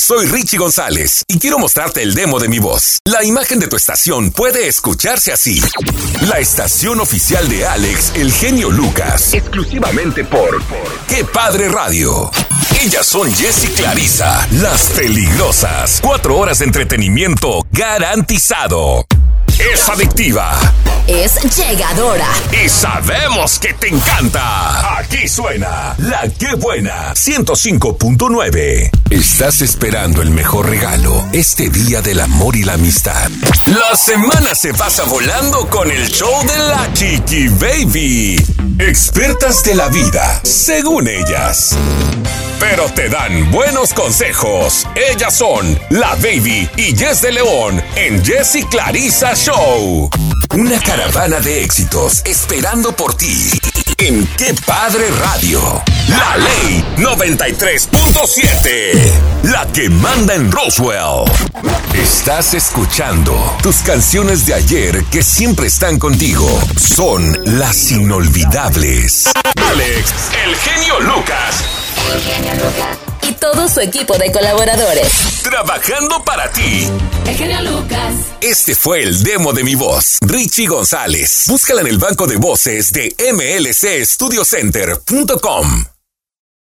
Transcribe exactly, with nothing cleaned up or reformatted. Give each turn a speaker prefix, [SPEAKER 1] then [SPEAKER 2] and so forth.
[SPEAKER 1] soy Richie González y quiero mostrarte el demo de mi voz. La imagen de tu estación puede escucharse así. La estación oficial de Alex, el genio Lucas. Exclusivamente por ¡Qué Padre Radio! Ellas son Jess y Clarissa, las peligrosas. Cuatro horas de entretenimiento garantizado. Es adictiva.
[SPEAKER 2] Es llegadora.
[SPEAKER 1] Y sabemos que te encanta. Aquí suena La Qué Buena ciento cinco punto nueve. Estás esperando el mejor regalo este día del amor y la amistad. La semana se pasa volando con el show de la Chiqui Baby. Expertas de la vida, según ellas. Pero te dan buenos consejos. Ellas son La Baby y Jess de León en Jess y Clarissa Show. Una caravana de éxitos esperando por ti en ¡Qué Padre Radio! La Ley noventa y tres punto siete. La que manda en Roswell. Estás escuchando tus canciones de ayer que siempre están contigo. Son las inolvidables. Alex, el genio Lucas.
[SPEAKER 2] Y todo su equipo de colaboradores.
[SPEAKER 1] Trabajando para ti.
[SPEAKER 2] El genio Lucas.
[SPEAKER 1] Este fue el demo de mi voz, Richie González. Búscala en el banco de voces de M L C Studio Center punto com.